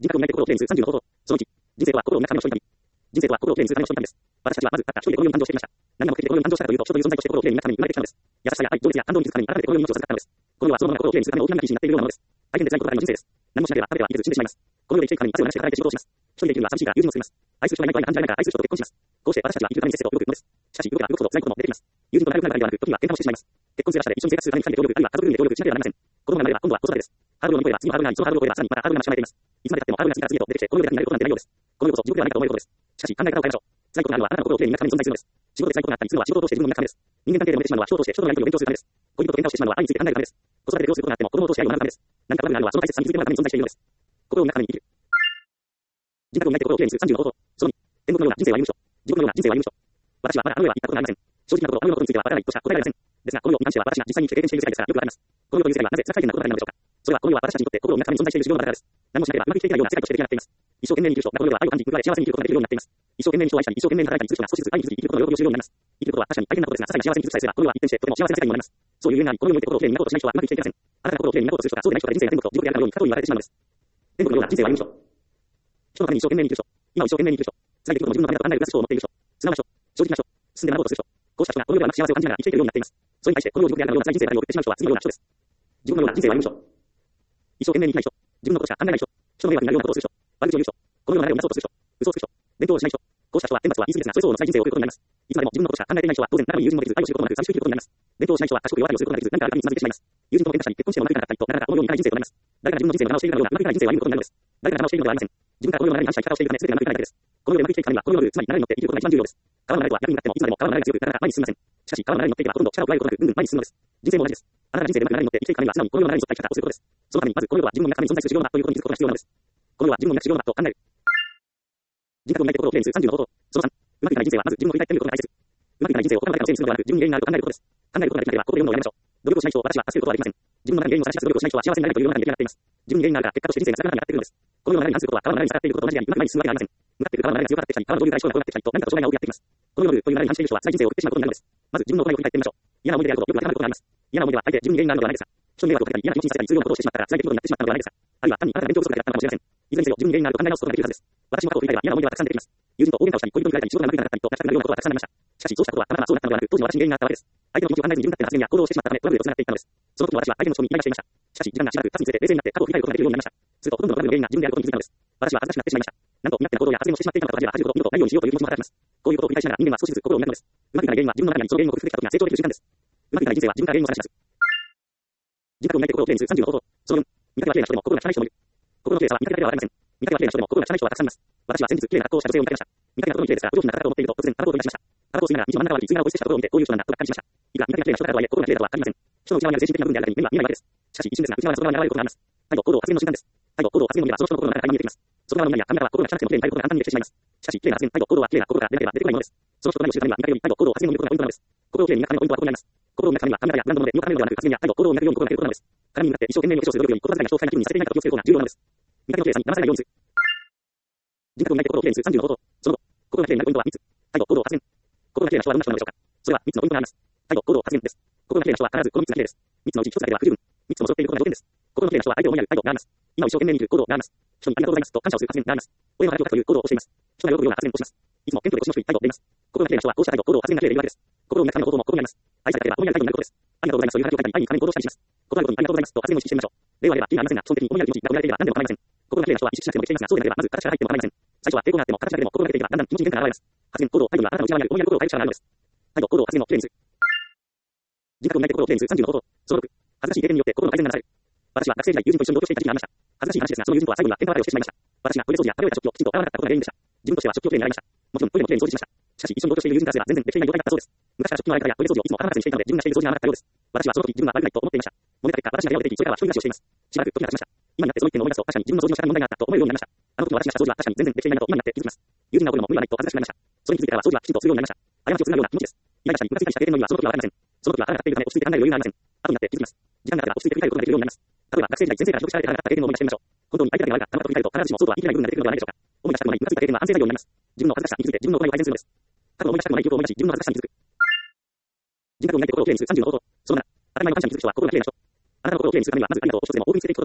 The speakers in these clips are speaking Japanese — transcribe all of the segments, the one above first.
人格を磨いて心をきれいにする30の方法。その1、人生とは心を磨くための一人旅。人生とは心をきれいにするための一人旅です。私たちはまずたった一人でこの世に誕生してきました。何が目的でこの世に誕生したかというと、人という存在として心をきれいに磨くために生まれてきたのです。優しさや愛、情熱や感動に気づくために改めてこの世に命を授かったのです。この世はそのまま心をきれいにするための大きな道になっているようなものです。大変で辛いことばかりの人生です。何もしなければ食べてはいけず死んでしまいます。この世で生きていくために汗を流して働いて仕事をします。一人で生きるには寂しいから友人を作ります。愛する人がいないと愛んじゃいないから愛する人と結婚します。こうして私たちは生きるためにせっせと動くのです。しかし動けば動くほど辛いことも出てきます。友人と仲良くなるだけではなく、時には喧嘩もしてしまいます。結婚するらしさで一緒に生活するために二人で協力、あるいは家族ぐるみで協力しなければなりません。子供が生まれれば今度は子育てです。ハードルを乗り越えれば次のハードルがあり、そのハードルを越えればさらにまたハードルが増しまえています。いつまで経ってもハードルが次から次へと出てきて、この世で楽になることなんてないようです。この世こそ地獄ではないかと思えることです。しかし考え方を変えましょう。辛いことがあるのはあなたの心をきれいに磨くために存在するのです。仕事で辛いことがあったりするのは仕事を通して自分を磨くためです。人間関係で揉めてしまうのは人を通して人とのやり取りを勉強するためです。恋人と喧嘩をしてしまうのは愛について考えるためです。子育てでどうすることがあっても子供を通して愛を学ぶためです。何かトラブルがあるのはその大切さに気づいてもらうために存在しているのです。心を磨くために生きる。人格を磨いて心をきれいにする30の方法。その2、天国のような人生を歩む人。地獄のような人生を歩む人。私はまだあの世へは行ったことがありません。正直なところ、あの世のことについてはわからないとしか答えられません。ですが、この世に関しては私が実際に経験している世界ですからよくわかります。この世という世界はなぜ辛いなことがあるのでしょうか。それはこの世は私たちにとって心を磨くために存在している修行の中からです。何もしなければうまく生きていけないような世界として出来上がっています。一生懸命に生きる人がこの世では愛を感じ、報われ幸せに生きることができるようになっています。一生懸命に人を愛したり、一生懸命に働いたりする人が少しずつ愛に気づき生きることの喜びを知るようになります。生きることは確かに大変なことですが、些細な幸せに気づくさえすればこの世は一転してとても幸せな世界になります。そういうゆえんがあり、この世において心をきれいに磨こうとしない人はうまく生きていけません。あなたが心をきれいに磨こうとする人がそうでない人が人生が天国と地獄であるかのように過去に言われてしまうのです。天国のような人生を歩む人。人のために一生懸命に生きる人。今を一生懸命に生きる人。辛い出来事も自分のためだと考えるプラス思を持っている人。素直な人。正直な人。進んで学ぼうとする人。こうした人がこの世ではなく幸せを感じながら生きていけるようになっています。それに対してこの世を地獄であるかのような辛い人生ばかりを送ってしまう人は次のような人です。自分のような人生を歩む人。一生懸命に生きない人。自分のことしか考えない人。人の迷惑になるようなことをする人。悪口を言う人。この世の流れをなそうとする人。嘘をつく人。勉強をしない人。こうした人は天罰は言い過ぎですが、それ相応の辛い人生を送ることになります。いつまでも自分のことしか考えていない人は当然誰に友人もできず、愛を知ることもなく寂しく生きることになります。勉強をしない人は賢く弱いをすることができず、何かあるためにつまずいてしまいます。友人と喧嘩したり、結婚してもうまくいかなかったりと、なかなかこのようにいかない人生となります。誰が自分の人生を直しているかのようなうまくいかない人生を歩むことになるのです。誰が直しているのではありません。自分がこの世の流れに反した生き方をしているため全てうまくいかないだけです。この世でうまく生きていくためには、この世でつまり流れに乗って生きることが一番重要です。川の流れとは逆になってもいつまでも川の流れが強く、なかなか前に進みません。しかし川の流れに乗っていけばほとんど力を加えることなく、ぐんぐん前に進むのです。人生も同じです。あなたが人生でうまく流れに乗って生きていくためには、素直にこの世の流れに沿った生き方をすることです。そのためにまずこの世は自分の中に存在する修行の場ということに気づくことが必要なのです。この世は自分の中修行の場と考える。人格を磨いて心をきれいにする30の方法。その3、うまくいかない人生はまず自分の振り返ってみることが大切。うまくいかない人生を他の誰かのせいにするのではなく、自分に原因があると考えることです。考えることができなければ、心で読むのをやめましょう。努力をしない人を私は助けることはできません。自分の中に原因を探し出す努力をしない人は幸せになれないという世の中に出来上がっています。自分に原因があるが、結果として人生が辛くなっているのです。この世の流れに反することは川の流れに従っていることと同じように、うまく前に進むわけではありません。向かっている川の流れが強くなってきたり、川の上流が一緒が転がってきたりと、何かと障害が多くなってきます。この世のという流れに反している人は辛い人生を送ってしまうことになるのです。まず自分の行いを振り返ってみましょう。嫌な思い出であること、よく当てはまることがあります。嫌な思い出は大抵自分に原因があるのではないですか。人に迷惑をかけたり、嫌な気持ちにさせたりするようなことをしてしまったら辛い出来事になってしまったのではないですか。あるいは単にあなたが勉強不足だったのかもしれません。いずれにせよ自分に原因があると考え直すことができるはずです。私も過去を振り返れば嫌な思い出はたくさん出てきます。友人と大喧嘩をしたり、恋人に振られたり、仕事がうまくいかなかったりと、泣きたくなるようなことはたくさんありました。しかしそうしたことはたまたまそうなったのではなく、当時の私に原因があったわけです。相手の気持ちを考えずに自分勝手な発言や行動をしてしまったため、トラブルと繋がっていったのです。その時の私は相手の主張にイライラしていました。しかし時間がしばらく経つにつれて冷静になって過去を振り返ることができるようになりました。するとほとんどのトラブルの原因が自分であることに気づいたのです。私は恥ずかしくなってしまいました。なんと身勝手な行動や発言をしてしまっていたのかと恥じること、二度とないようにしようという気持ちも働きます。こういうことを繰り返しながら人間は少しずつ心を磨くのです。うまくいかない原因は自分の中にあり、その原因を克服できた時が成長できる瞬間です。うまくいかない人生は自分から原因を探し出す。人格を磨いて心をきれいにする30の方法。その4、見た目はきれいな人でも心が汚い人もいる。心のきれいさは見た目だけではありません。見た目はきれいな人でも心が汚い人はたくさんいます。私は先日きれいな格好をした女性を見かけました。見た目はとてもきれいですが、お上品な方だと思っていると突然タバコを取り出しました。タバコを吸いながら道の真ん中まで追いながら追い捨てしたところを見て、こういう人なんだとがっかりしました。いくら見た目がきれいな人だとはいえ、心がきれいだとは限りません。人の内側にある精神的な部分であるだけに目には見えないわけです。しかし一瞬ですが、内側の外側に現れることがあります。態度、行動、発言の瞬間です。態度、行動、発言を見ればその人の心の中が垣間見えてきます。外側の見た目や髪型は心が汚くてもきれいに入ることが簡単にできてしまいます。しかし、きれいな発言、態度、行動はきれいな心から出なければ出てこないものです。その人と何を知るためには見た目より態度、行動、発言を見ることがポイントなのです。心をきれいに磨くためのポイントはここにあります。心を磨くためには髪型やブランド物で身を固めるのではなく、発言や態度、行動を磨くように心がけることなのです。鏡に向かって一生懸命にお化粧する努力より心遣いが人を不快な気分にさせていないかと気をつけることが重要なのです。見た目のきれいさに騙されないようにする。人格を磨いて心をきれいにする30の方法。その後、心がきれいになるポイントは3つ。態度、行動、発言。心がきれいな人はどんな人なのでしょうか。それは3つのポイントがあります。態度、行動、発言です。心がきれいな人は必ずこの3つがきれいです。3つのうち1つだけでは不十分。3つも揃っていることが条件です。心のきれいな人は相手を思いやる態度があります。今を一生懸命に生きる行動があります。人にありがとうございますと感謝をする発言があります。親の話を書くという行動をしています。人が喜ぶような発言をします。いつも謙虚で腰の低い態度を出ます。心がきれいな人はこうした態度、行動、発言がきれいでいるわけです。心を磨くための方法もここにあります。愛されたければ思いやる態度になることです。ありがとうございますという話を書いたり、愛に金に行動したりします。ことあることにありがとうございますと発言を意識してみましょう。例はあれば意味がありませんが、基本的に思いやる気持ちが込められていれば何でも構いません。心がきれいな人は意識しなくてもできていますが、そうでなければまず形から入っても構いません。最初は抵抗があっても形だけでも心がけていけばだんだん気持ちに変化が現れます。発言、行動、態度にはあなたの内側にある思いやる心を変える力があるのです。態度、行動、発言をきれいにする。人格を磨いて心をきれいにする30の方法。その6、恥ずかしい経験によって心の改善がなされる。私は学生時代友人と一緒に同居していた時期がありました。恥ずかしい話ですが、その友人とは最後には喧嘩別れをしてしまいました。私がトイレ掃除や食べ終えた食器をきちんと洗わなかったことが原因でした。自分としては食器をきれいに洗いました。もちろんトイレもきれいに掃除しました。しかし一緒に同居している友人からすれば全然できていない状態だったそうです。昔から食器の洗い方やトイレ掃除をいつも頭からしていたので自分がしている掃除が甘かったようです。私はその時自分は悪くないと思っていました。揉めた結果、私が部屋を出て行き、それからは一人暮らしをしています。しばらく時が経ちました。今になってその一点を思い出すと、確かに自分の掃除の仕方に問題があったと思えるようになりました。あの時の私がした掃除は確かに全然できていないなと今になって気づきます。友人が怒るのも無理はないと恥ずかしくなりました。それに気づいてからは掃除はきちんとするようになりました。過ちをするような気持ちです。イライラしたり、ムカついたりした経験の意味はその時はわかりません。その時は腹が立っているため落ち着いて考える余裕がありません。後になって気づきます。時間が経てば落ち着いて振り返ることができるようになります。例えば学生時代先生から指摘されて腹が立った経験を思い出してみましょう。本当に相手だけが悪かったのかと振り返ると必ずしもそうとは言い切れない部分が出てくるのではないでしょうか。思い出したくもないムカついた経験は反省材料になります。自分の恥ずかしさに気づいて自分の行いを改善するのです。過去の思い出したくもない記憶を思い出し自分の恥ずかしさに気づく。人格を磨いて心をきれいにする30の方法。その7、当たり前の感謝に気づく人は心がきれいな人。あなたの心をきれいにするためにはまずありがとうを一つでも多くにつけていくことです。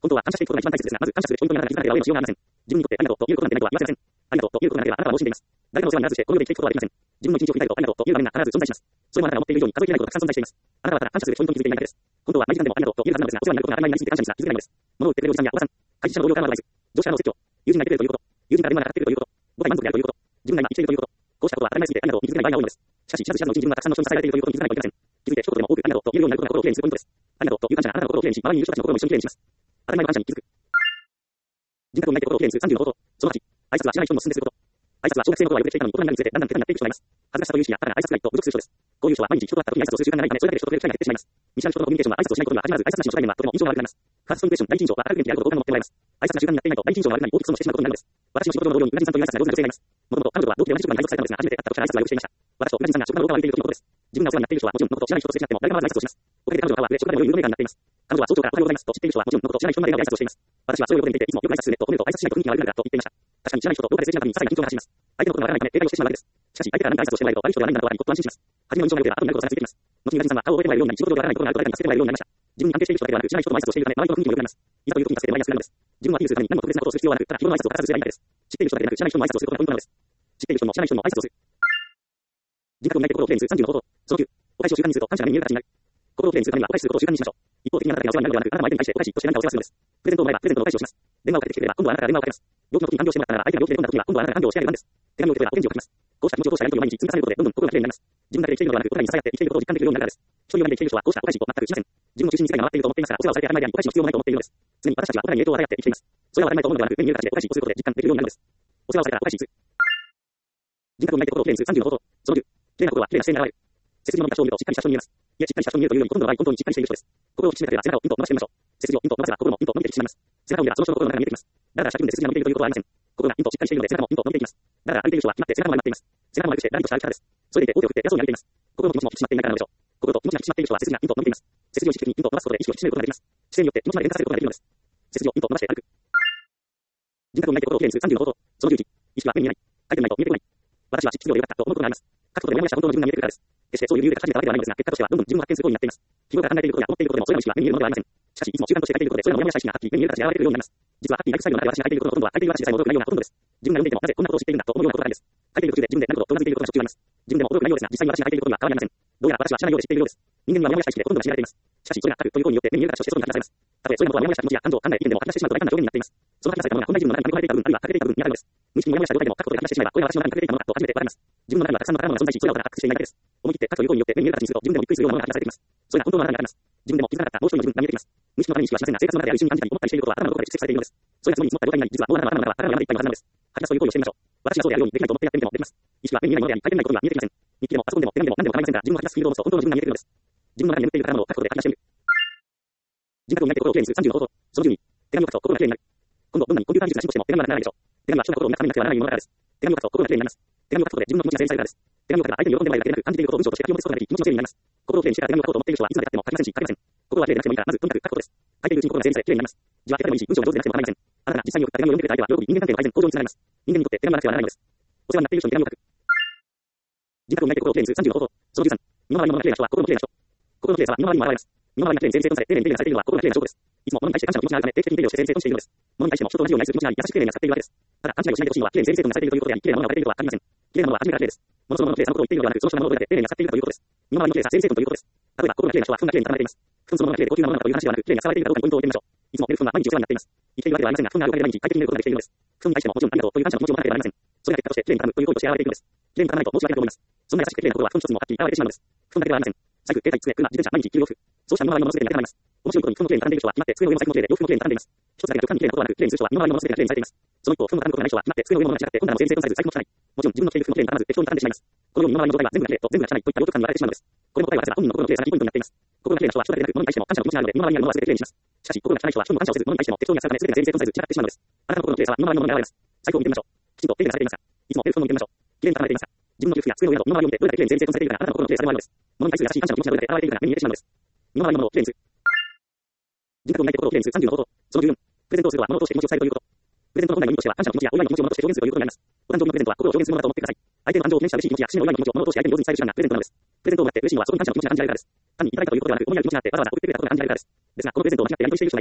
本当は感謝していくことが一番大切ですが、まず感謝するポイントにならない絆では応援のしようがありません。自分にとってありがとうということなんてないとは言わせません。ありがとうということなんてあなたはもう死んでいます。誰かのお世話にならずしてこの世で生きていくことはできません。自分の一日を振り返るとありがとうという場面が必ず存在します。それもあなたが持っている以上に数えきれないほどたくさん存在しています。あなたはただ感謝するポイントに気づいていないだけです。本当は毎時間でもありがとうと言えるはずなのですが、お世話になることが当たり前になりすぎて感謝にすら気づけないのです。物を売ってくれるおじさんやおばさん、会社の同僚からのアドバイス、上司からの説教、友人がいてくれるということ、友人が電話がかかってくるということ、ご体満足であるということ、自分が今生きているということ、こうしたことは当たり前すぎてありがとうに気づけない場合が多いのです。しかし、知らず知らずのうちに自分がたくさんの人に支えられているということに気づかないといけません。気づいて一言でも多くありがとうと言えるようになることが心をきれいにするポイントです。ありがとうという感謝があなたの心をきれいにし、周りにいる人たちの心も一緒にきれいにします。当たり前の感謝に気づく。人格を磨いて心をきれいにする30の方法。その8、挨拶はしない人にも進んですること。挨拶は小学生の頃はよくしていたのに、大人になるにつれてだんだん下手になっていく人がいます。恥ずかしさという意識や、ただ挨拶がないと侮辱する人です。こういう人は毎日人と会った時に挨拶をする習慣がないため、それだけで人と触れる機会が減ってしまいます。見知らぬ人とのコミュニケーションは挨拶をしないことには始まらず、挨拶なしの場面はとても印象が悪くなります。ファーストインプレッション、第一印象は明るい元気であることを僕が持ってもらいます。挨拶が習慣になっていないと第一印象が悪くなり大きく損してしまうことになるのです。私の仕事の同僚にうなじさんという挨拶が上手な女性がいます。もともと彼女は同期で同じ職場に配属されたのですが、初めて会った時から挨拶はよくしていました。私とうなじさんが職場の廊下を歩いている時のことです。自分がお世話になっている人はもちろんのこと知らない人とすれ違っても誰がまず挨拶をします。おかげで彼女の顔は触れ、職場でも有名になっています。彼女は早朝からおはようございますと知っている人はもちろんのこと知らない人までが挨拶をしています。私はそれを横で見ていていつもよく挨拶するねと褒めると挨拶しないと雰囲気が悪くなると言っていました。確かに知らない人と廊下ですれ違うたびに些細な緊張が走ります。相手のことがわからないため警戒をしてしまうわけです。しかし相手から何か挨拶をしてもらえると悪い人ではないんだと分かり、ほっと安心します。初めの印象が良ければ後になることが続いていきます。後にうなじさんは顔を覚えてもらえるようになり、仕事上でわからないことがあると誰かに助けてもらえるようになりました。自分に安定している人だけではなく、知らない人とも挨拶をしているため、周りの雰囲気も良くなります。いざという時に助けてもらいやすくなるのです。自分をアピールするために何も特別なことをする必要はなく、ただ日頃の挨拶を欠かさずすればいいだけです。知っている人だけでなく、知らない人の挨拶をすることがポイントなのです。知っている人も知らない人も挨拶をする。人格を磨いて心をきれいにする30の方法。その9、お返しを習慣にすると感謝が目に見える形になる。心をきれいにするためにはお返しすることを習慣にしましょう。一方的にあなただけがお世話になるのではなく、あなたも相手に対してお返しとして何かお世話するのです。プレゼントをもらえばプレゼントのお返しをします。電話をかけてきてくれれば今度はあなたから電話をかけます。病気の時に看病してもらったなら相手が病気で込んだ時には今度はあなたが看病をしてあげる番です。手紙を受け取ればお返事を書きます。こうした気持ちを通したやり取りを毎日積み重ねることでどんどん心がきれいになります。自分だけで生きているのではなく、お互いに支え合って生きていることを実感できるようになるからです。一人まで生きている人はこうしたお返しを全くしません。自分の中心に世界が回っていると思っていますから、お世話をされて当たり前であり、お返しの必要もないと思っているのです。常に私たちはお互いに影響を与え合って生きています。それは当たり前と思うのではなく、目に見える形でお返しをすることで実感できるようになるのです。お世話をされたらお返しする。人格を磨いて心をきれいにする30の方法。その10、きれいな心はきれいな姿勢に現れる。背筋の伸びた人を見るとしっかりした人に見えます。いえ、しっかりした人に見えるというより、ほとんどの場合、本当にしっかりしている人です。心を引き締めたければ背中をピンと伸ばしてみましょう。背筋をピンと伸ばせば心もピンと伸びてきてしまいます。背中を見ればその人の心の中が見えてきます。だらだらした気分で背筋が伸びているということはありません。心がピンとしっかりしているので背中もピンと伸びていきます。だらだら歩いている人は決まって背中も丸まっています。背中も丸くしてラリとした歩き方です。それでいて大手を振って偉そうに歩いています。心の気持ちも引き締まっていないからなのでしょう。心と気持ちが引き締まっている人は背筋がピンと伸びています。背筋を意識的にピンと伸ばすことで意識を引き締めることができます。姿勢によって気持ちまで連動させることができるのです。背筋をピンと伸ばして歩く。人格を磨いて心をきれいにする30の方法。その11、意識は目に見えない。書いてないと見えてこない。私は失業でよかったと思うことがあります。書くことでモヤモヤした本当の自分が見えてくるからです。決してそういう理由で書き始めたわけではないのですが、結果としてはどんどん自分を発見することになっています。日頃から考えていることや思っていることでもそれらの意識は目に見えるものではありません。しかしいつも習慣として書いていることでそれらのモヤモヤした意識がはっきり目に見える形で現れてくるようになります。実ははっきりライフスタイルの中で私が書いていることのほとんどは書いている私でさえも驚く内容がほとんどです。自分が読んでいてもなぜこんなことを知っているんだと思うようなことがあるんです。書いている途中で自分で何度とうなずいていることがしょっちゅうあります。自分でも驚く内容ですが、実際に私が書いていることには変わりありません。どうやら私は知らないようで知っているようです。人間にはモヤモヤした意識でほとんどが知られています。しかしそれが書くという行為によって目に見える形として外に発揮されます。たとえそれらのことはモヤモヤした気持ちや感情を考えているでも吐き出してしまうと大胆な表現になっています。その吐き出されたものが本来自分の中に込められていた分、あるいは隠れていた部分にあるのです。無意識にモヤモヤした状態でも書くことで吐き出してしまえば、これは私の中に隠れていたものだと初めてわかります。自分の中にはたくさんの宝物が存在し、それらをただ発掘していないだけです。思い切って書くという行為によって目に見える形にすると自分でもびっくりするようなものが発揮されています。それが本当のあなたにあります。自分でも気づかなかったもう一人の自分が見えてきます。無意識のために意識はしませんが、生活の中である一瞬に感じたり思ったりしていることは頭のどこかで蓄積されているのです。それが積もり積もった状態になり、実はもうあなたの頭の中は宝が山でいっぱいのはずなのです。吐き出すという行為をしてみましょう。私がそうであるようにできないと思ってやってみてもできます。意識は目に見えないものであり、書いてないことには見えてきません。日記でもパソコンでも手紙でも何でも構いませんが、自分の吐き出すスピードを持つと本当の自分が見えてくるのです。自分の中に眠っている宝物を書くことで吐き出してみる。人格を磨いて心をきれいにする30の方法。その12、手紙を書くと心がきれいになる。今後どんなにコンピューター技術が進歩しても手紙はなくならないでしょう。手紙は人が心を磨くためになくてはならないものだからです。手紙を書くと心がきれいになります。手紙を書くことで自分の気持ちが整理されるからです。手紙を書けば相手に喜んでもらえるだけでなく、感じていることを文章として書き起こすことができ、気持ちの整理になります。心をきれいにしてから手紙を書こうと思っている人はいつまで経っても書けませんし、書けません。心はきれいでなくてもいいから、まずとにかく書くことです。書いているうちに心が整理され、きれいになります。字は下手でもいいし、文章が上手でなくても構いません。あなたが実際に送った手紙を読んでくれた相手は喜び、人間関係の改善、向上につながります。人間にとって手紙はなくてはならないのです。お世話になっている人に手紙を書く。人格を磨いて心をきれいにする30の方法。その13、身の回りのものがきれいな人は心のきれいな人。心のきれいさは身の回りにも現れます。身の回りがきれいに整理整頓され、丁寧に手入れがされているのは心がきれいな証拠です。いつも物に対して感謝の気持ちがあるため、定期的に手入れをして整理整頓しているのです。物に対しても人と同じように愛する気持ちがあり、優しく丁寧に扱っているわけです。ただ、勘違いをしないでほしいのは、きれいに整理整頓されているということであり、きれいなものが割れているとは限りません。きれいなものは初めからきれいです。物そのもののきれいさのことを言っているのではなく、その人が物をどうやって丁寧に扱っているかということです。身の回りのきれいさ、整理整頓ということです。例えば、心がきれいな人は布団がきれいに畳まれています。布団そのものがきれいで高級なものだという話ではなく、きれいに扱われているかどうかにポイントを置いてみましょう。いつも寝る布団は毎日お世話になっています。生きているわけではありませんが、布団があるおかげで毎日快適に寝ることができているのです。布団に対してももちろんありがとうという感謝の気持ちを持たなければなりません。それが結果としてきれいに畳むという行為として現れているのです。きれいに畳まないと申し訳ないと思います。そんな優しくてきれいな心は布団一つにもはっきり現れてしまうのです。布団だけではありません。財布、携帯、机、車、自転車、毎日給料服。そうした身の回りのものすべてに当てはまります。面白いことに布団のきれいに畳んでいる人は決まって机の上の財布もきれいで洋服もきれいに畳んでいます。一つだけが極端にきれいなことはなく、きれいにする人は身の回りのものすべてがきれいにされています。その一方、布団の畳むことがない人は決まって机の上のものが違って本棚も整理整頓されず財布も汚い。もちろん自分の着ている服もきれいに畳まず適当に畳んでしまいます。このように身の回りの状態は全部がきれいと全部が汚いといった両極端に分かれてしまうのです。これの答えはなぜか本人の心のきれいさがキーポイントになっています。心がきれいな人は人だけでなく物に対しても感謝の気持ちがあるので身の回りにあるものは全てきれいにします。しかし心が汚い人は人にも感謝をせず物に対しても適当に扱うため全てが整理整頓されず散らかってしまうのです。あなたの心のきれいさは身の回りのものに現れます。財布を見てみましょう。きちんと手入れがされていますか。いつも手布団を見てみましょう。きれいに畳まれていますか。自分の服や机の上など身の回りを見てどれだけきれいに整理整頓されているかあなたの心のきれいさでもあるのです。物に対する優しい感謝の気持ちがどれだけ現れているかが目に見えてしまうのです。身の回りのものをきれいにする。人格を磨いて心をきれいにする30の方法。その14、プレゼントをするとは物を通して気持ちを伝えるということ。プレゼントの本来の意味としては感謝の気持ちやお祝いの気持ちを物として表現するということになります。お誕生日のプレゼントは心を表現するものだと思ってください。相手の感情を記念した嬉しい気持ちや節目のお祝いの気持ちを物として相手に上手に伝える手段がプレゼントなのです。プレゼントをもらって嬉しいのはそこに感謝の気持ちが感じられるからです。単にいただいたということではなく、思いやる気持ちがあってわざわざ送ってくれたことが感じられるからです。ですが、このプレゼントを間違ってやり取りしている人がいます。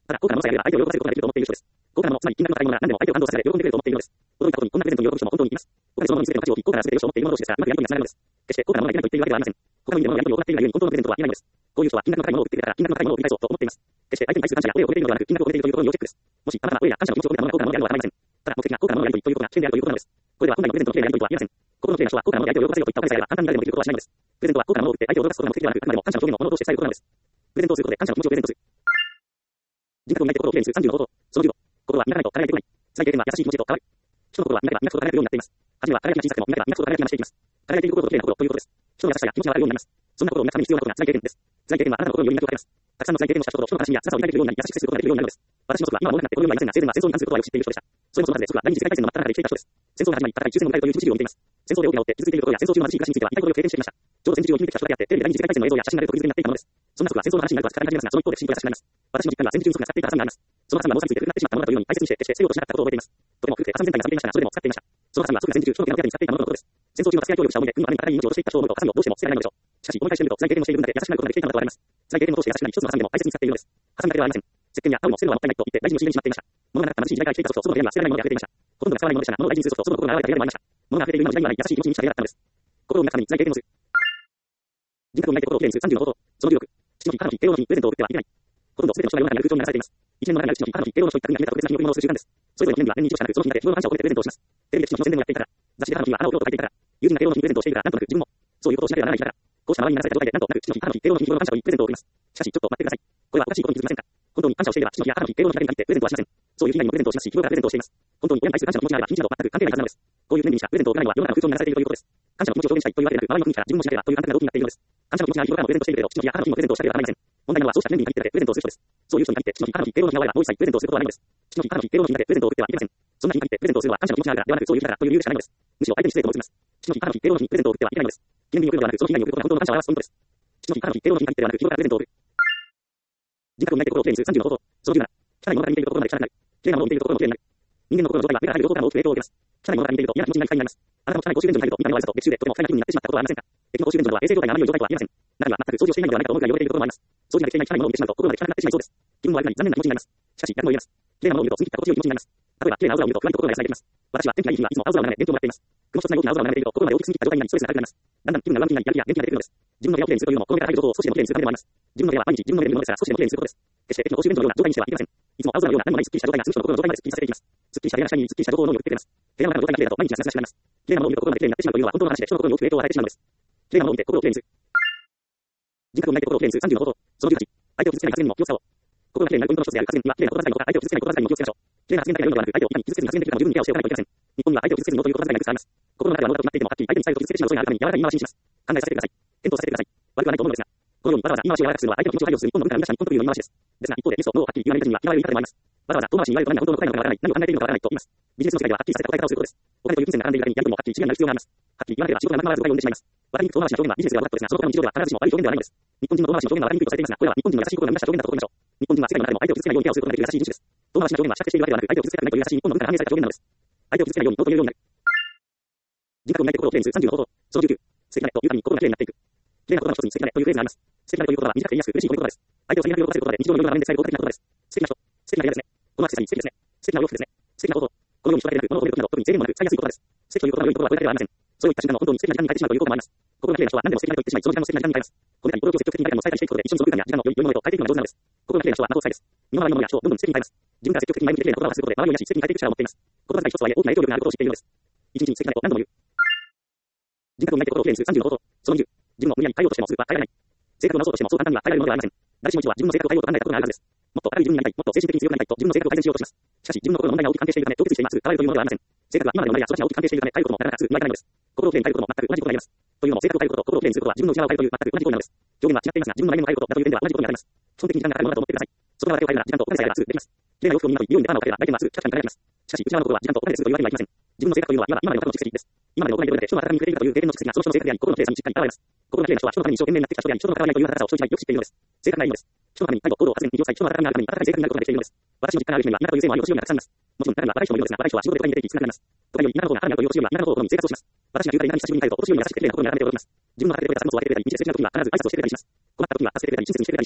ただ、高価なものさえあれば相手を喜ばせることができると思っている人です。高価なもの、つまり金額の高いものが何でも相手を感動させられ喜んでくれると思っているのです。驚いたことに、こんなプレゼントに喜ぶ人も本当にいます。お金そのものに全ての価値を高価な全て良しと思っている者同士ですが、うまくやり取りがつながるのです。決して高価なものがいけないと言っているわけではありません。他の意味で物のやり取りを行っているがゆえに本当のプレゼントは言えないのです。こういう人は金額の高いものを売ってくれたら金額の高いものを売りたいぞと思っています。決して相手に対する感謝やお礼を込めているのではなく、金額を込めているということに要チェックです。もし、たまたまお礼や感謝の気持ちを込めたものが高価なものであるのは構いません。ただ、目的が高価なもののやり取りということが危険であるということなのです。これでは本来のプレゼントの綺麗なやり取りとは言えません。心の綺麗な人は高価なもので相手を喜ばせようといったお金さえあれば簡単に誰でもできることはしないのです。プレゼントは高価なものを売って相手を驚かすことが目的ではなく、あくまでも感謝の表現のものとして伝えることなのです。プレゼントをすることで感謝の気持ちをプレゼントする。人格を磨いて心を綺麗にする30の方法。その15。心は磨かないと輝いてこない。最低限は優しい気持ちへと変わる。人の心は磨けば磨くほど輝くようになっています。初めは輝きが小さくても磨けば磨くほど輝きが増していきます。輝いている心と綺麗な心ということです。人の優しさや気持ちがあるようになります。そんな心を磨くために必要なことが在経験です。在経験はあなたの心により磨きを与えます。たくさんの在経験をした人と人の悲しみや辛さを抱えているようになり優しく接することができるようになるのです。私の祖が今は物になって心にはいませんが、生前は戦争に関することはよく知っている人でした。それもそのはずで祖が第二次世界大戦の真っ只中で生きていた人です。戦争が始まり、戦い終戦を迎えるという一日を見ています。戦争で大きな追って傷ついていることや戦争中の貧しい暮らしについては痛いことを経験していました。ちょうど戦時中を生き抜いてきた人であって、テレビ第二次世界大戦の映像や写真が出ると釘付けになっていたものです。そんな祖が戦争の話になると熱く語り始めますが、その一方で不思議と優しくなります。私の実家には戦時中に息子が使っていたハサミがあります。そのハサミは農作物で古くなってしまったものだというのに大切にして決して捨てようとしなかったことを覚えています。とても古くて破産全体が錆びていましたが、それでも使っていました。そのハサミは即戦時中、人の手の役に使っていたもののことです。戦争中の助け合い協力した思いで、国のために命を落としていった人を思うと、ハサミをどうしても捨てられないのでしょう。しかし、思い返してみると、在経験をしている分だけ優しくなることができていたのだと言われます。在経験を通して優しくなり、一つのハサミでも大切に使っているのです。ハサミだけではありません。石鹸やタオルも捨てるのはもったいないと言って大事にしてしまっていました。物がなかった貧しい時代から生きていた祖父の部屋には捨てられないもので溢れていました。ほとんどが使わないものでしたが、物を大事にする祖父の心が現れた部屋でもありました。物が溢れている今の時代にはない優しい気持ちに満ちた部屋だったのです。心を磨くために在経験をする。人格を磨いて心をきれいにする30の方法。その16。父の日、母の日、敬老の日にプレゼントを送ってはいけない。ほとんど全ての人が世の中にある風潮にならされています。一年の中にある父の日、母の日、敬老の日といった風に決めた特別な日を物をする習慣です。それぞれの記念日は年に一度しかなく、その日にだけ日頃の感謝を込めてプレゼントをします。テレビで父の日の宣伝をやっていたから、雑誌で母の日は花を送ろうと書いていたから、友人が敬老の日にプレゼントをしているから、なんとなく自分もそういうことをしなければならないから、こうした周りにならされた状態で、なんとなく父の日、母の日、敬老の日、日頃の感謝を言いプレゼントを送ります。しかし、ちょっと待ってください。これはおかしいことに気づきませんか？本当に感謝をしていれば、父の日や母の日、敬老の日だけに限ってプレゼントはしません。そういう日以外にもプレゼントをしますし、日頃からプレゼントをしています。本当に親に対する感謝の気持ちがあれば、日にちなど全く関係ないはずなのです。こういう記念日にしかプレゼントを送らないのは世の中の風潮にならされているということです。感謝の気持ちを表現したいというわけでなく、周りの国民から自分もしなければという感覚が動機になっているのです。感謝の気持ちが日頃からもプレゼントしているけど、父の日や母の日にもプレゼントをしなければなりません。問題なのはそうした記念日に限ってプレゼントをする人です。そういう人に限って父の日、母の日、敬老の日が終わればもう一切プレゼントをすることはないのです。父の日、母の日、敬老の日だけプレゼントを送ってはいけません。そんな日に限ってプレゼントをするのは感謝の気持ちがあるからではなく、そういう日だからという理由しかないのです。むしろ相手に失礼と思います。父の日、母の日、敬老の日にプレゼントを送ってはいけないのです。記念日に送るのではなく、その日以外に送ることが本当の感謝を表すポイントです。父の日、母の日、敬老の日に限ってではなく、日頃からプレゼントを送る。人格を磨いて心をきれいにする30の方法。その17。汚いものから見ていると心まで汚くなる。きれいなものを見ていると心もきれいになる。人間の心の状態が目から入る両方からの大きく影響を受けます。汚いものから見ていると嫌な気持ちになりたいになります。あなたも汚い公衆便所に入ると見た目の悪さと別臭でとても不快な気分になってしまったことはありませんか？敵の公衆便所などは衛生状態があまり良い状態とは言えません。中には全く掃除をしていないのではないかと思うくらい汚れているところもあります。掃除ができていない汚いものを見てしまうと心まで汚くなってしまいそうです。気分も悪くなり残念な気持ちになります。しかし、逆も言えます。きれいなものを見ると次切った心地よい気持ちになります。例えば、きれいな青空を見ると不安と心が安らいでいます。私は天気がいい日にはいつも青空を眺め勉強をもらっています。雲一つない大きな青空を眺めていると心まで大きく過ぎた状態になりストレスが高くなります。だんだん気分が上向きになりやる気や元気が出てくるのです。自分の部屋をきれいにするというのもこの目から入る情報を少しでもきれいにするためでもあります。自分の部屋は毎日自分の目で見るものですから少しでもきれいにすることです。決して敵の公衆便所のような状態にしてはいけません。いつも青空のような何もないすっきりした状態がすぐ人の心の状態までスッキリさせていきます。すっきりした部屋の下にすっきりした情報を脳に送ってくれます。部屋の中の状態がきれいだと毎日がすがすがしくなります。きれいなものを見ると心まできれいになってしまうというのは本当の話で人の心に大きく影響を与えてしまうのです。きれいなものを見て心をきれいにする。人格を磨いて心をきれいにする30の方法。その18。相手を傷つけない発言にも気を使おう。心がきれいになるポイントの一つである発言には、きれいな言葉遣いのほか、相手を傷つけない言葉遣いにも気をつけましょう。きれいな発言だけが良いのではなく、相手をいかに傷つけずに発言できるかも十分にケアをしておかないといけません。日本には相手を傷つけずにという言葉遣いがいくつかあります。心の中が物だとなっていても、はっきり相手に伝えると傷つけてしまう恐れがあるために柔らかに言い回しにします。考えさせてください。検討させてください。悪くはないと思うのですが、このようにわざわざ言い回しを柔らかくするのは相手の気持ちを配慮する日本の文化が生み出した日本特有の言い回しです。ですが、一方で、イエスとノーをはっきり言わない人には嫌われる言い方でもあります。わざわざ遠回しに言われると何が本当の答えなのかわからない、何を考えているのかわからないと言います。ビジネスの世界でははっきりさせた答え方をすることです。お金という金銭が並んでいるだけにやるともはっきり違いになる必要があります。はっきり言わなければ仕事がまとまらず誤解を生んでしまいます。わかりにくく遠回しな表現はビジネスではわざとですが、そのことの日常では必ずしも悪い表現ではないのです。日本人の遠回しの表現はわかりにくいとされていますが、これは日本人の優しい心が生み出した表現だと思いましょう。日本人は世界の中でも相手を傷つけないようにケアをすることができる優しい人種です。遠回しな表現は仕掛けしているわけではなく、相手を傷つけたくないという優しい日本の文化が反映された表現なのです。相手を傷つけないようにというようになる。人格を磨いて心をきれいにする30の方法。その19。素敵だねというために心がきれいになっていく。きれいな言葉の一つに素敵だねというフレーズがあります。素敵だという言葉は短くて言いやすく嬉しい褒め言葉です。相手をさりげなく喜ばせることで日常のいろんな場面で使える効果的な言葉です。素敵な人、素敵な部屋ですね。このアクセサリー素敵ですね。素敵なお洋服ですね。素敵なこと。このように人だけでなく物を褒めるときなど特に制限もなく使いやすい言葉です。素敵という言葉の良い言葉はこれだけではありません。そういった瞬間の本当に素敵な時間に変えてしまうということもあります。心がきれいな人は何でも素敵だと言ってしまい、その時間も素敵な時間に変えます。この中に驚きを積極的に誰かにも伝えたりしていくことで一緒にその空間や時間の良いものへと変えていくのが上手なのです。心がきれいな人は的を伝えです。身の回りのものや人をどんどん素敵に変えます。自分から積極的に前向きできれいな言葉を発することで周りを癒し素敵に変えていく力を持っています。言葉遣い一つとはいえ大きな影響力があることを知っているのです。一日に素敵なことを何度も言う。人格を磨いて心をきれいにする30の方法。その20。自分を無理やり変えようとしてもすぐは変えられない。性格を直そうとしてもそう簡単には変えられるものではありません。誰しも一度は自分の性格を変えようと考えたことがあるはずです。もっと明るい自分になりたい、もっと精神的に強くなりたいと自分の性格を改善しようとします。しかし自分の心の問題が大きく関係しているため、凍結して今すぐ変わるというものではありません。性格は今までの問題や育ちが大きく関係しているため、変えることもなかなかすぐ生まれないのです。心をきれいに変えることも全く同じことになります。というのも性格を変えることと心をきれいにすることは自分の内側を変えるという全く同じことなのです。表現は違っていますが、自分の内面を変えることだという点では同じことになります。基本的に時間がかかるものだと思ってください。外側だけを変えるなら時間とお金さえあればすぐできます。きれいな洋服を身にまとい、美容院でパーマをかければ来店はすぐピカピカに輝きます。しかし内側のことは時間とお金ですぐというわけにはいきません。自分の性格というのは今までの過去の蓄積です。今までの行いでどれだけ人の働きに触れているかという経験の蓄積がその人の性格であり、心の綺麗さにしっかり現れます。心が綺麗な人は人のために一生懸命になってきた人であり、人の関わり合いという働きを人一倍よく知っているのです。性格がいいのです。人のために態度、行動、発言、日常さえ人の働きがあるために温かい性格になることができているのです。私の実家がある人には田舎という性もあり、良しようがたくさんいます。もちろん中には若い人もいるのですが、若い人は仕事で都会に出ていき少なくなります。都会より田舎の方が春になるという良しようが田舎の方を好み生活をします。私が夕方に久しぶりに帰ると、お年寄りに優しくて綺麗な心に改めて驚きます。自分の働きでくれた作物を分けてくれたり、道ですれ違う時には必ず挨拶をしてくれたりします。困った時には助けてくれたり、親切にしてくれたりします。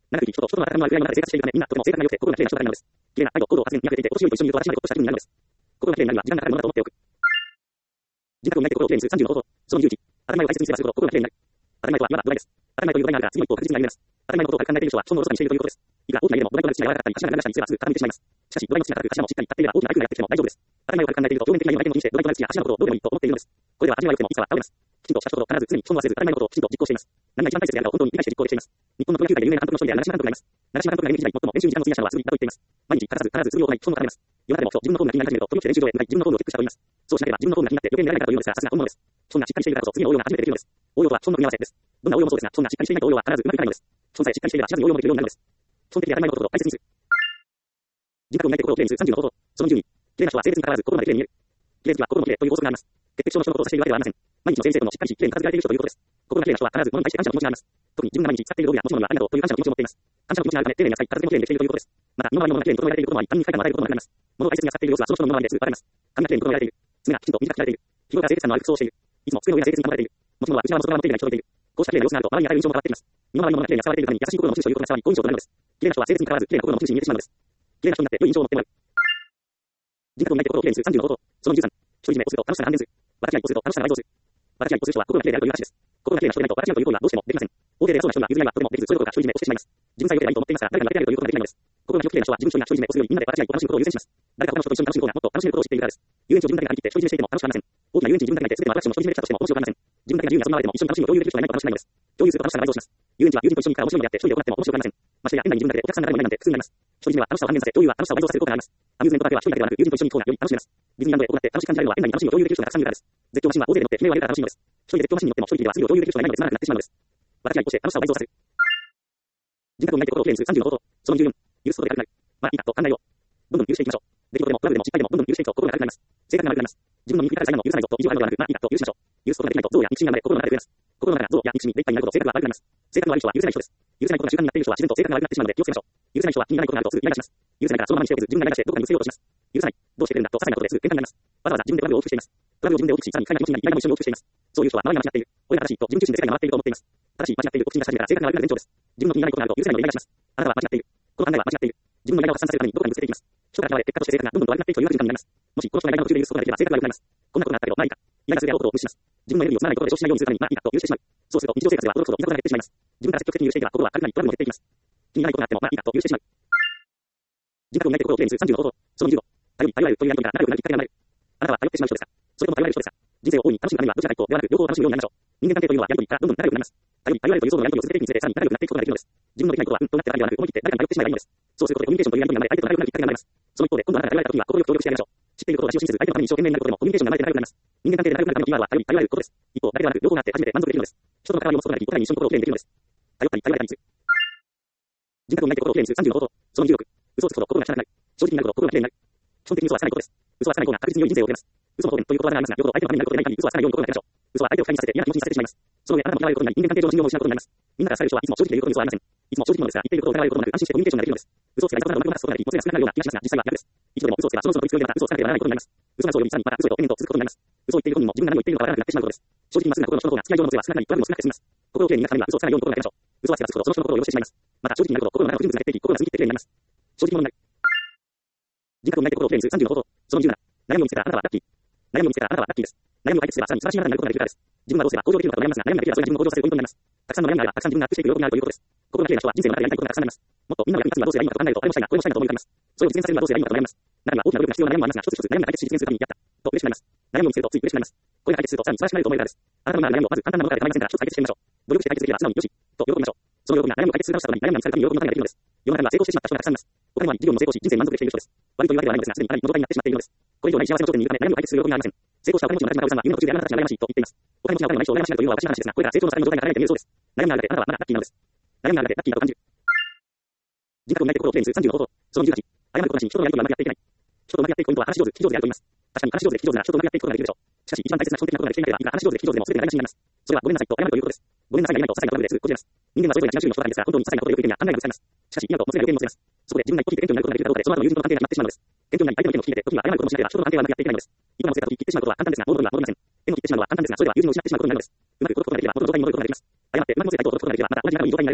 長く生き人と人との間の生活しているため、みんなとても性格が良くて、心が綺麗な人たちなのです。綺麗な愛と行動を発に溢れていて、お年寄りと一緒にいると私までほっとした気分になるのです。心が綺麗になるには時間がかかるものだと思っておく。人格を磨いて心を綺麗にする30の方法、その勇気。当たり前を大切にすればするほど心が綺麗になる。当たり前とはいわば土台です。当たり前という土台があるが、次の一歩を確実に歩み出す。当たり前のことを軽く考えている人は、人のおろそかにしているということです。いくら大きな家でも土台となる土が柔らかかったり、足が長かったりすればすぐ傾いてしまいます。しかし、土台の土が高く、足もしっかり立っていれば大きな台風がやってきても大丈夫です。当たり前を軽く考えていると、表面的な家の相手も気にして、土台となる土や足のことをどうでもいいと思っているのです。これでは味わいよくてもいつかは倒れます。きちんとした人と必ず常に人を忘れず、当たり前のことをきちんと実行しています。何が一番大切であるかを本当に理解して実行できています。日本のプロ野球界で有名な監督の一人である長嶋監督がいます。長嶋監督が現役時代最も練習時間の費やしたのはすぐにだと言っています。毎日欠かさず必ず通を行い、人を固めます。夜中でも自分のフォームが気になり始めると、取り寄せ練習場へ向かい、自分のフォームをチェックしたと言います。そうしなければ自分のフォームが気になって余計にやらないからというのですが、さすが本物です。基本がしっかりしているからこそ次の応用が初めてできるのです。応用とは基本の組み合わせです。どんな応用もそうですが、基本がしっかりしていないと応用は必ずうまくいかないのです。基本さえしっかりしていれば知らずに応用もできるようになるのです。基本的で当たり前のことを大切にする。人格を磨いて心をきれいにする30の方法、その12。きれいな人は性別に関わらず心まできれいに見える。きれい好きは心もきれいという法則があります。潔癖症の人のことを指しているわけではありません。毎日の生理生活もしっかりし、きれいに片付けられている人ということです。心がきれいな人は必ず物に対して感謝の気持ちがあります。特に自分が毎日使っている道具や持ち物にはありがとうという感謝の気持ちを持っています。感謝の気持ちがあるため、丁寧に扱い、片付けもきれいにできているということです。また、身の回りのものがきれいに整えられていることもあり、他人に快感を与えることもなくなります。物を大切に扱っている様子はその人の身の回りでずっと現れます。髪がきれいに整えられている。爪がきちんと短く切られている。日頃から清潔感のある服装をしている。いつも机の上が清潔に保たれている。持ち物は内側の外側の手入れが行き届いている。こうしたきれいな様子があると、周りに与える印象も変わっています。身の回りのものがきれいに扱われているために、優しい心の持ち主ということが伝わり、好印象となるのです。きれいな人は性別に関わらず、きれいな心の持ち主に見えてしまうのです。きれいな人になって良い印象を持ってもらう。人格を磨いて心をきれいにする30の方法、その13。独り占めをすると楽しさが半減する。私が一歩すると楽しさが倍増する。私が一歩する人は心がきれいであるという話です。心がきれいな人でないと私がという行為はどうしてもできません。大勢で偉そうな人が譲り合いはとてもできず、そういうことが独り占めをしてしまいます。自分さえ良ければいいと思っていますが、誰かが負けられるということができないのです。心がきれいな人は自分一人が独り占めをするよりみんなで私が一歩楽しむことを優先します。誰か他の人と一緒に楽しむ方がもっと楽しめることを知っているからです。遊園地を自分だけが張り切って独り占めしていても楽しくありません。大きな遊園地に自分だけがいて全てのアトラクションを独り占めしたとしても面白くありません。自分だけが自由に遊び回れても一緒に楽しむを共有できる人がいないと楽しくないのです。共有すると楽しさが倍増します。遊園地は友人と一緒に行くから面白いのであって、一人で行っても面白くありません。ましてや園内に自分だけでお客さんが誰もいないなんて苦痛になります。独り占めは楽しさを半減させ、共有は楽しさを倍増させることがあります。アミューズメントパークは一人だけではなく友人と一緒に行く方がより楽しめます。ディズニーランドへ行って楽しく感じられるのは園内に楽しみを共有できる人がたくさんいるからです。絶叫マシンは大勢で乗って悲鳴を上げるから楽しいのです。一人で絶叫マシンに乗っても一人ではスリルを共有できる人がいないのでつまらなくなってしまうのです。私が一歩して楽しさを倍増させる。人格を磨いて心をきれいにする30の方法、その14。許すことで軽くなる。まあいいかと考えよう。どんどん許していきましょう。出来事でもトラブルでも失敗でもどんどん許していくと心が軽くなります。性格が悪くなります。自分の醜いからも許さないぞと意地を張るのではなく、まあいいかと許しましょう。許すことができないと憎悪や憎しみが生まれ心の中で増えます。心の中が憎悪や憎しみでいっぱいになると性格が悪くなります。性格の悪い人は許せない人です。許せないことが習慣になっている人は自然と性格が悪くなってしまうので気をつけましょう。許せない人は気にならないことがあるとすぐイライラします。許せないからそのままにしておけず自分がイライラしてどこかにぶつけようとします。許さない。どうしてくれるんだと些細なことですぐ喧嘩になります。わざわざ自分でトラブルを大きくしています。トラブルを自分で大きくし、さらに不快な気持ちになり、イライラも一緒に大きくしています。そういう人は周りが間違っている。俺が正しいと自分中心で世界が回っていると思っています。正しい、間違っていると口に出し始めたら性格が悪くなる前兆です。自分の気にならないことがあると許せないのでイライラします。あなたは間違っている。この考えは間違っている。自分のイライラを発散させるためにどこかにぶつけていきます。人から現れ結果として性格がどんどんと悪くなっていくという悪循環になります。もしこの人がイライラの途中で許すことができれば性格が悪くなります。こんなことがあったけどまあいいか。イライラするであろうことを無視します。自分のエネルギーをつまらないことで消費しないようにするためにまあいいかと許してしまう。そうすると日常生活では驚くほどいざこざが減ってしまいます。自分から積極的に許していけば心は軽くなりトラブルも減っていきます。気にならないことがあってもまあいいかと許してしまう。人格を磨いて心をきれいにする30の方法、その15。頼るというやりとりから仲良くなるきっかけが生まれる。あなたは頼ってしまう人ですか？それとも頼られる人ですか？人生を大いに楽しむためにはどちらか一方ではなく両方楽しむようになりましょう。人間関係というのはやりとりからどんどん仲良くなります。頼られるという相談のやりとりを続けていくにつれてさらに仲良くなっていくことができるのです。自分のできないことはとなってからではなく思い切って誰かに頼ってしまえばいいのです。そうすることでコミュニケーションというやりとりが生まれ相手と仲良くなるきっかけが生まれます。その一方で今度あなたが頼られた時は心よく協力してやりましょう。知っていることを出し惜しみず相手のために一生懸命になることでもコミュニケーションが生まれて仲良くなります。人間関係で仲良くなるためのキーワードは頼られることです。一方、誰ではなく両方があって初めて満足できるのです。人との関わりを持つことができ、お互いに一緒に心をきれいにできるのです。頼ったり頼られたりする。人格を磨いて心をきれいにする30の方法、その16。嘘をつくほど心が汚くなる。正直になるほど心がきれいになる。基本的に嘘はつかないことです。嘘はつかない方が確実に良い人生を送れます。嘘の方便という言葉がありますが、よほど相手のためになることでない限り嘘はつかないように心がけましょう。嘘は相手を不快にさせて嫌な気持ちにさせてしまいます。その上あなたも嫌われることになり、人間関係上の信用も失うことになります。みんなが好かれる人はいつも正直でいることに嘘はありません。いつも正直者ですが、言っていることを疑われることもなく安心してコミュニケーションができるのです。嘘をつかないとうまく話すことができ、もつれが少なくなるような気がしますが、実際は逆です。一度でも嘘をつけばその嘘の取り付けでまた嘘をつかなければならないことになります。嘘が嘘よりさらにまた嘘へと延々と続くことになります。嘘を言っている本人も自分が何を言っているのかわからなくなってしまうことです。正直にまっすぐな心の人の方が付き合い上のもつれは少なくなり、トラブルも少なくて済みます。心をきれいに磨くためには嘘をつかないように心がけましょう。嘘はつけばつくほどその人の心を汚してしまいます。また正直になるほど心の中の不純物が減っていき、心が澄み切ってきれいになります。正直者になる。人格を磨いて心をきれいにする30の方法、その17。悩みを見つけたあなたはラッキー。悩みを見つけたあなたはラッキーです。悩みを解決すればさらに素晴らしいあなたになることができるからです。自分はどうすれば向上できるのかと悩みますが、悩みができればそれが自分の向上させるポイントになります。たくさんの悩みがあればたくさん自分がアップしていく喜びがあるということです。心がきれいな人は人生の中でやりたいことがたくさんあります。もっとみんなの役に立つにはどうすればいいのかと考えると、あれもしたいな、これもしたいなと思い浮かびます。それを実現させるにはどうすればいいのかと悩みます。中には大きな努力が必要な悩みもありますが、一つ一つ悩みを解決し実現するためにやったと嬉しくなります。悩みを見つけるとつい嬉しくなります。これが解決するとさらに素晴らしくなると思えるからです。あなたの今ある悩みをまず簡単なものからで構いませんから、一つ解決してみましょう。努力して解決できれば素直によしと喜びましょう。その喜びが悩みを解決する楽しさとなり、悩みが見つかるために喜ぶことができるのです。世の中には成功してしまった人がたくさんいます。他には事業も成功し、人生に満足できている人です。悪いというわけではないのですが、すでにかなりの状態になってしまっているのです。これ以上ない幸せの頂点にいるため悩みを解決する喜びがありません。成功したお金持ちの中島さんは夢の途中であなたたちが羨ましいと言っています。お金持ちがお金のない人を羨ましいなというのは私の話ですが、これが成長の先の状態が輝いて見えるそうです。悩みがあるだけあなたはまだラッキーなのです。悩みがあるだけラッキーだと感じる。人格を磨いて心をきれいにする30の方法、その18。謝ることなしに人とのやりとりはうまくやっていけない。人とうまくやっていくポイントは話し上手、聞き上手であると言います。確かに話し上手で聞き上手なら人とうまくやっていくことができるでしょう。しかし一番大切な基本的なことができていなければ、いくら話し上手で聞き上手でも全てが台無しになります。それはごめんなさいと謝るということです。ごめんなさいがいないと些細なトラブルですぐこじれます。人間はそれぞれ違う種類の人がいるんですが、本当に些細なことをよく言うには考えがぶつかります。しかし今ともつれが余計にもつれます。そこで自分が一歩引いて謙虚になることができるかどうかで、その後の友人との関係が決まってしまうのです。謙虚になり相手の意見を聞いて、時には謝ることもしなければ人との関係はうまくやっていけないのです。一歩もつれた時切ってしまうことは簡単ですが、戻ることは戻りません。手の切ってしまうのは簡単ですが、それでは友人を失ってしまうことになるのです。うまく届くことができればほど状態に戻ることができます。謝ってうまくもつれた人を届くことができれば、また同じ仲のいい状態になるのです。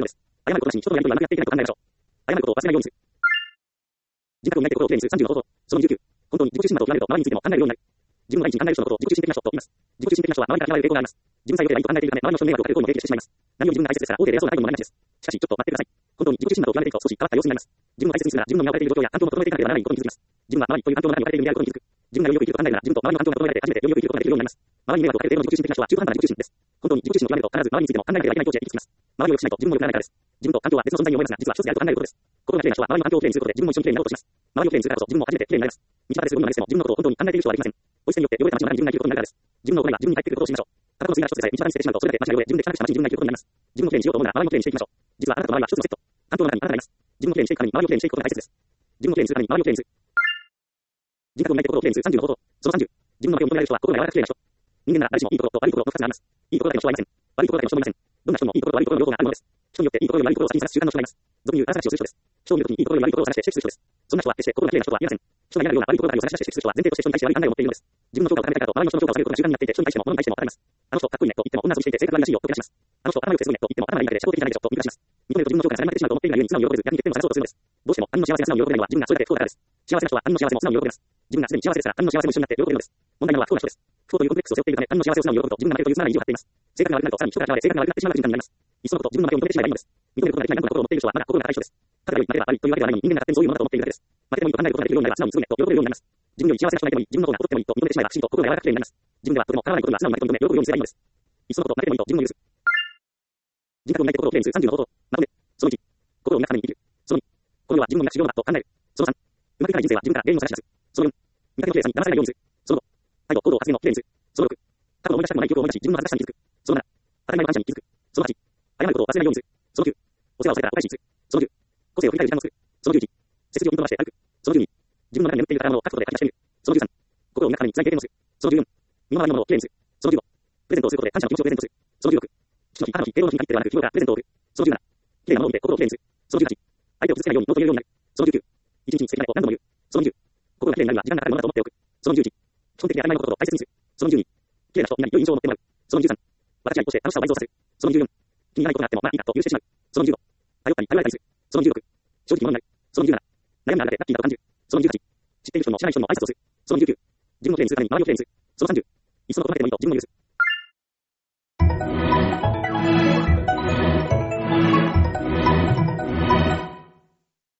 謝ることなしに人とのやりとりはうまくやっていけないことを考えましょう。謝ることを忘れないようにする。人格を磨いて心をきれいにする30の方法。その19。本当に自己中心だと言われると周りについても考えるようになる。自分の第一に考える人のことを自己中心的な人と言います。自己中心的な人は周りから嫌われる傾向があります。自分さえ良ければいいと考えているため、周りの人に迷惑をかける行為も経験してしまいます。何より自分が大切ですから、大手で偉そうな態度もない話です。しかし、ちょっと待ってください。本当に自己中心だと言われていると少し変わった様子になります。自分を大切にするなら、自分の身を置かれている状況や環境も整えていかなければならないことに気づきます。自分は周りという環境の中に置かれているのであることに気づく。自分がよりよく生きると考えるなら、自分と周りの環境が整えられて初めてよりよく生きることができるようになります。周りに迷惑をかけている自己中心的な人は中途半端な自己中心です。本当に自己中心を極めると必ず周りについても考えなければいけない境地へ行き着きます。周りを良くしないと自分も良くならないからです。自分と環境は別の存在に思いますが、実は一つであると考えることです。心がきれいな人は周りの環境をきれいにすることで自分も一緒にきれいになろうとします。周りをきれいにするからこそ自分も初めてきれいになります。道端ですごみを投げても自分のことを本当に考えている人はできません。ポイ捨てによって汚れた街の中に自分が生きることになるからです。自分の行いは自分に返ってくることを信じましょう。タバコの吸い殻一つでさえ道端に捨ててしまうと、それだけ街が汚れ、自分で汚くした街に自分が生きることになります。自分をきれいにしようと思うなら周りもきれいにしていきましょう。実はあなたと周りは一つのセット。環境の中にあなたがいます。自分をきれいにしていくために周りをきれいにしていくことが大切です。自分をきれいにするために周りをきれいにする。人格を磨いて心をきれいにする30の方法。その30。自分の負けを認められる人は心が柔らかくきれいな人。人間なら誰しもいいところと悪いところの二つがあります。いいところだけの人はいません。悪いところだけの人もいません。どんな人もいいところと悪いところの両方があるものです。人によっていいところより悪いところを先に探す習慣の人がいます。俗に言う荒探しをする人です。人を見るときにいいところより悪いところを探して摂取する人です。そんな人は決して心がきれいな人とは言えません。人が嫌なような悪いところばかりを探し出して摂取する人は前提として人に対して悪い考えを持っているのです。自分の評価を高めたいからと周りの人の評価を下げることが習慣になっていて、人に対しても物に対しても語られます。あの人かっこいいねと言っても女遊びしていて性格がいいらしいよと照らします。あの人頭良くてすごいねと言っても頭がいいだけで社交的じゃないでしょと見出します。認めると自分の評価がされまくってしまうと思っているがゆえに素直に喜べず、逆に欠点を探そうとするのです。どうしても他人の幸せが素直に喜べないのは自分がそれだけ不幸だからです。幸せな人は他人の幸せも素直に喜べます。自分がすでに幸せですから他人の幸せも一緒になって喜べるのです。問題なのは不幸な人です。不幸というコンプレックスを背負っているため、他人の幸せを素直に喜ぶと自分が負けるというつまらない意地を張っています。性格が悪くなるとさらに人から嫌われ性格が悪くなってしまう循環になります。いっそのこと自分の負けを認めてしまえばいいのです。認めることができない何度も心を持っている人はまだ心が硬い人です。ただより負ければ悪いというわけではないのに人間が勝手にそういうものだと思っているだけです。負けてもいいと考えることができるようになれば素直にすぐねと喜べるようになります。自分より幸せな人がいてもいい、自分の方が劣ってもいいと認めてしまえば不思議と心が柔らかくきれいになります。自分ではとても叶わないことには素直に負けと認め喜ぶようにすればいいのです。いっそのこと負けてもいいと自分を許す。人格を磨いて心をきれいにする30の方法。まとめ。その1。心を磨くために生きる。その2。この世は自分を磨く修行だと考える。その3。うまくいかない人生は自分から原因を探し出す。その4。見かけのきれいさに騙されないようにする。その5。態度、行動、発言をきれいにする。その6。過去の思い出したくもない記憶を思い出し自分の恥ずかしさに気づく。その7。当たり前の感謝に気づく。その8。謝ることを忘れないようにする。その9。お世話をされたらお返しにする。その10。個性を振り返る時間を作る。その11。背筋を伸ばして歩く。その12。自分の中に眠っている宝物を書くことで書き出してみる。その13。心を磨くために辛い経験をする。その14。身の回りのものをきれいにする。その15。プレゼントをすることで感謝の気持ちをプレゼントする。その16。父の日、母の日、敬老の日に限ってではなく日頃からプレゼントを送る。その17。きれいなものを見て心をきれいにする。その18。相手を傷つけないようにノーと言えるようになる。その19。一日に素敵なことを何度も言う。その20。心がきれいになるには時間がかかるものだと思っておく。その21。基本的に当たり前のことを大切にする。その22。きれいな人、みんなに良い印象を持ってもらう。その23。私が一として楽しさを倍増させる。その24。気にならないことがあってもまあいいかと許してしまう。その25。頼ったり頼られたりする。その26。正直者になる。その27。悩みがあるだけでラッキーだと感じる。その28。知っている人も知らない人も挨拶をする。その29。自分のきれいにするために周りをきれいにする。その30。いっそのこと負けてもいいと自分を許す。